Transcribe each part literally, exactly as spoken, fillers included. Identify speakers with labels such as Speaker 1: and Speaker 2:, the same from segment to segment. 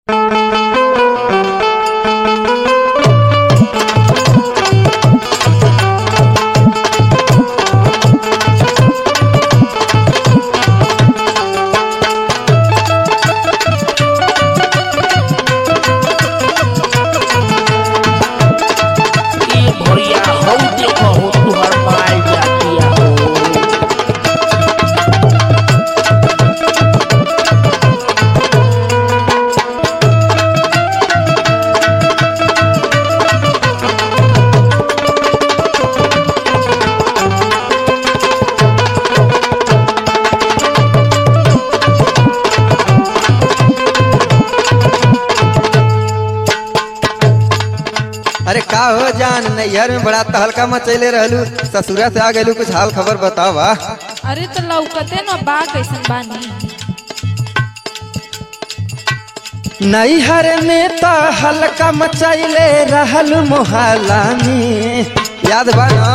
Speaker 1: अरे का हो जान, नैहर में बड़ा तहलका मचैले रहलू, ससुरा से आ गलू, कुछ हाल खबर बतावा।
Speaker 2: अरे तो लौकते न बा कैसन बानी।
Speaker 1: नैहर में तहलका मचैले रहलू मोहल्ला में, याद बा ना?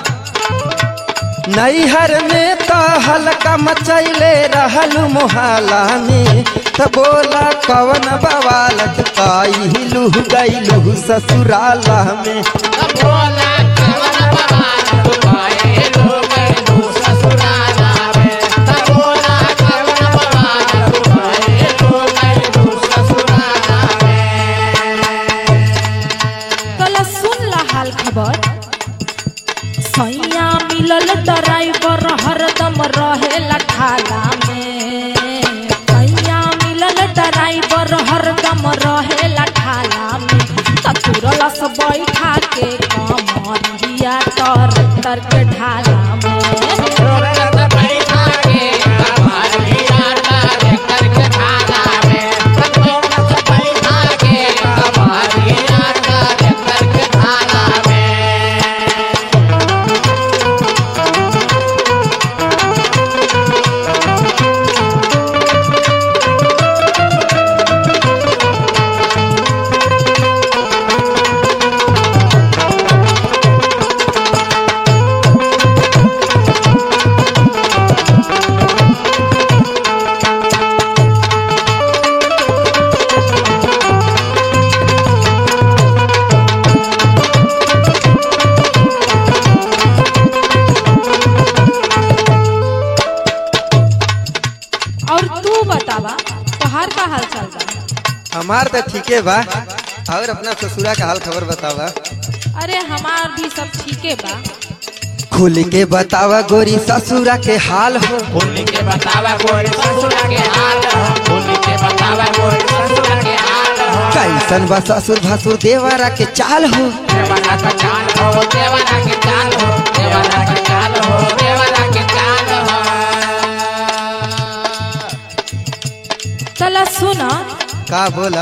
Speaker 1: नैहर में तहलका मचैले रहलू मोहल्ला में, त बोला कवन बवाल काइलू गइलू ससुराला में।
Speaker 3: बोला कवन बवाल काइलू गइलू ससुराला में। बोला कवन बवाल काइलू गइलू ससुराला में।
Speaker 2: कल सुन ला हाल खबर। सैया मिलल ड्राइवर हरदम रहेला ठाला में। सैया मिलल ड्राइवर हरदम रहेला ठाला में। ससुरला से बैठा के कमरिया तर तर के ढाला में।
Speaker 3: बैठा के कमरिया तर तर के ढाला में। बैठा के कमरिया तर तर के ढाला में।
Speaker 2: और तू बतावा तोहार का हाल चाल बा?
Speaker 1: हमार तो ठीके बा, और अपना ससुरा का हाल खबर बतावा।
Speaker 2: अरे हमार भी सब ठीके बा।
Speaker 1: खुल के बतावा गोरी ससुरा के हाल हो।
Speaker 3: खुल के बतावा गोरी ससुरा के हाल हो। खुल के बतावा गोरी ससुरा के हाल हो।
Speaker 1: कैसन बा ससुर भसुर देवरा के चाल हो।
Speaker 3: देवरा का चाल हो। देवरा के चाल हो। देवरा के चाल हो। देवरा के चाल हो।
Speaker 2: चला सुना।
Speaker 1: का बोला?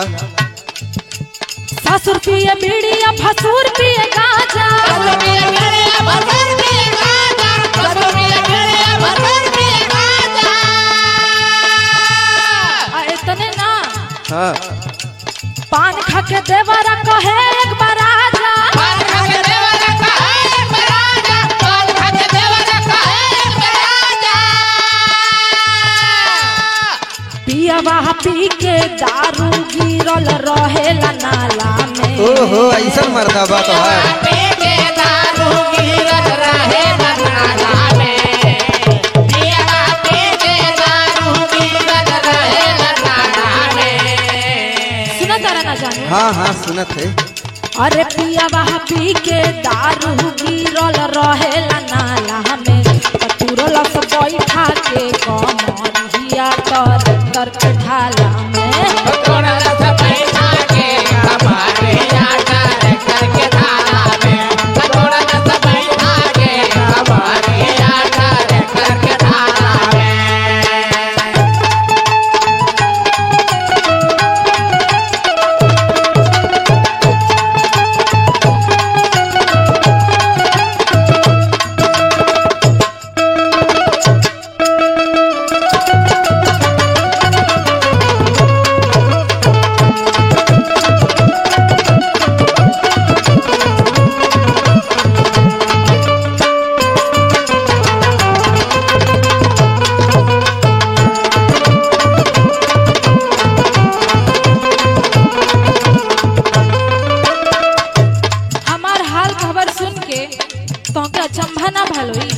Speaker 2: ससुर पिए बीड़िया भसुर पिए गाजा।
Speaker 3: ससुर पिए बीड़िया भसुर पिए गाजा। ससुर पिए बीड़िया भसुर पिए गाजा।
Speaker 2: आ इतने ना,
Speaker 1: हाँ।
Speaker 2: पान खा के देवरा कहे एक बार आजा।
Speaker 3: पान खा के देवरा कहे एक बार आजा। पान खा के देवरा कहे एक बार आजा।
Speaker 2: पिया वहा पी के दारू गिरल रहेला नाला में।
Speaker 1: ओहो, ऐसा मरदा बा तो है।
Speaker 3: पी के दारू गिरल रहेला नाला में। पिया पी के दारू गिरल रहेला नाला में।
Speaker 2: सुना तारा ना जानू।
Speaker 1: हाँ हाँ सुनत है।
Speaker 2: अरे पिया वहा पी के दारू गिरल रहेला नाला में। तुरला से बैठा के कमरिया तर तर के ढाला में।
Speaker 3: थोड़ा सा बैठा के कमरिया तर तर के ढाला में। थोड़ा सा बैठा के कमरिया तर तर के ढाला में।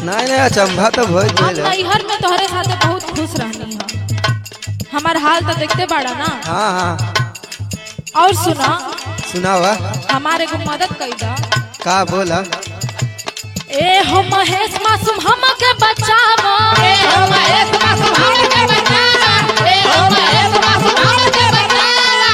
Speaker 1: नहीं नहीं अचंभा तो भइल
Speaker 2: हम
Speaker 1: गइल।
Speaker 2: नैहर में तोहरे साथे बहुत खुश रहनी है। हमार हाल तो देखते बाड़ा ना।
Speaker 1: हाँ हाँ
Speaker 2: और सुना,
Speaker 1: सुनावा।
Speaker 2: हमारे को मदद कई दा।
Speaker 1: का बोला।
Speaker 2: ए हो महेश मासूम हमके बचावा।
Speaker 3: ए हो महेश मासूम हमके बचावा। ए हो महेश मासूम हमके बचावा।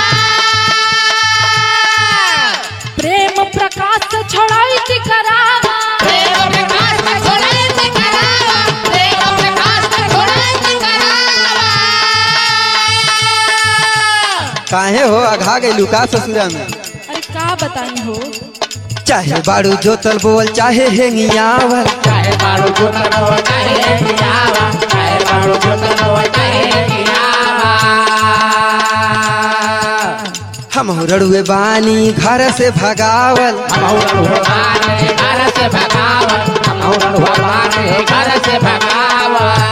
Speaker 2: प्रेम प्रकाश से छोड़ाई की करावा।
Speaker 3: प्रेम प्रकाश से छोड़ाई की करावा। प्रेम प्रकाश से छोड़ाई की करावा।
Speaker 1: काहे हो अघा गइलू का ससुरा में।
Speaker 2: अरे का बताई हो,
Speaker 1: चाहे बाड़ू जोतल बोल चाहे हेंगियावल।
Speaker 3: चाहे बारू जोतल बोल चाहे हेंगियावा। चाहे बारू जोतल बोल चाहे हेंगियावा।
Speaker 1: हम रड़ुए बानी घर से भगावल।
Speaker 3: हम रड़ुए घर से भगावल। हम रड़ुए घर से भगावल।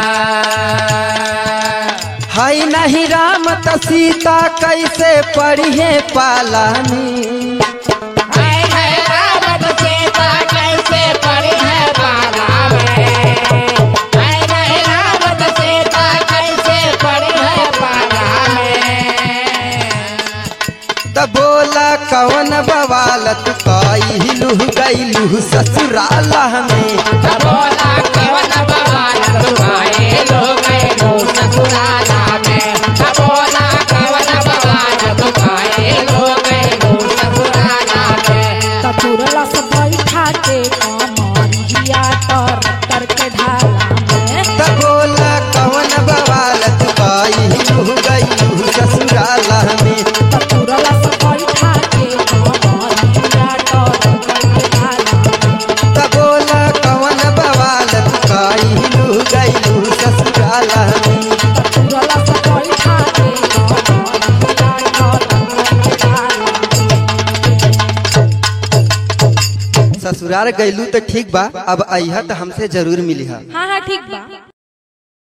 Speaker 1: हाय नहीं राम त सीता कैसे पढ़िए पालानी।
Speaker 3: हाय हाय राम त सीता कैसे पढ़ी है पाला में। हाय हाय राम त सीता कैसे पढ़ी है पाला में।
Speaker 1: त बोला कौन बवालत कइलू गइलू ससुराल में।
Speaker 3: त बोला कवन बवाल तुमाए लोग गइलू ससुराला में। त बोला कवन बवाल तुमाए लोग गइलू ससुराला में।
Speaker 2: तपुरला से बैठा के कमरिया तर तर के ढाला में।
Speaker 1: त बोला कौन बवालत कइलू गइलू ससुराल में।
Speaker 2: तपुरला से बैठा के कमरिया तर तर के ढाला में।
Speaker 1: त बोला कौन बवालत कइलू गइलू ससुराल में।
Speaker 2: तपुरला से बैठा के कमरिया तर तर के ढाला में।
Speaker 1: ससुराल गइलू तो ठीक बा, अब अइहा तो हमसे जरूर मिली।
Speaker 2: हाँ हाँ ठीक बा।